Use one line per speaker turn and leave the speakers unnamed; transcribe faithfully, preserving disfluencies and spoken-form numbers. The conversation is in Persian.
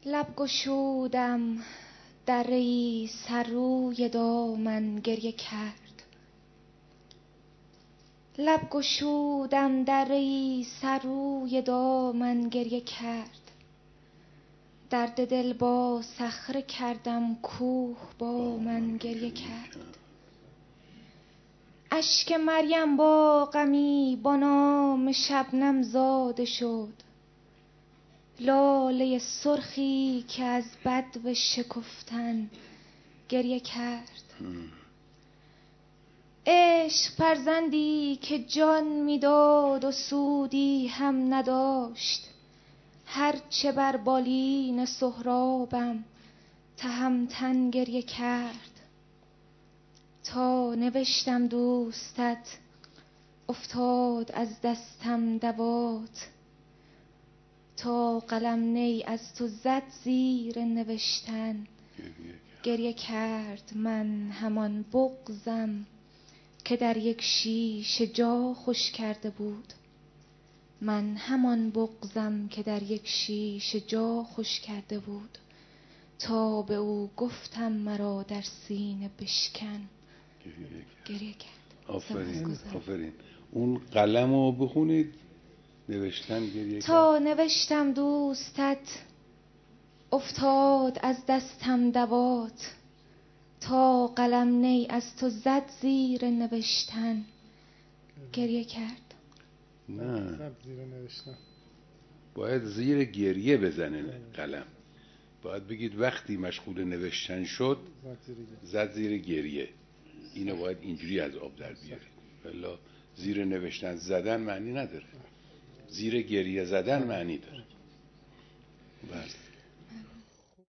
لب گشودم دره‌ای سر روی دامن گریه کرد. لب گشودم دره‌ای سر روی دامن گریه کرد. درد دل با صخره کردم کوه با من گریه کرد. اشک مریم با غمی با نام شبنم زاده شد. لاله سرخی که از بدو شکفتن گریه کرد. عشق فرزندی که جان میداد و سودی هم نداشت. هر چه بر بالین سهرابم تهمتن گریه کرد. تا نوشتم دوستت افتاد از دستم دوات. تا قلم نی از تو زد زیر نوشتن گریه کرد. من همان بغضم که در یک شیشه جا خوش کرده بود. من همان بغضم که در یک شیشه جا خوش کرده بود. تا به او گفتم مرا در سینه بشکن گریه کرد.
آفرین آفرین. اون قلمو بخونید. نوشتن گریه کرد.
تا نوشتم دوستت افتاد از دستم دوات. تا قلم نی از تو زد زیر نوشتن گریه کرد.
نه باید زیر گریه بزنه قلم. باید بگید وقتی مشغول نوشتن شد زد زیر گریه. اینو باید اینجوری از آب در بیارید. ولی زیر نوشتن زدن معنی نداره. زیر گریه زدن معنی داره. بله.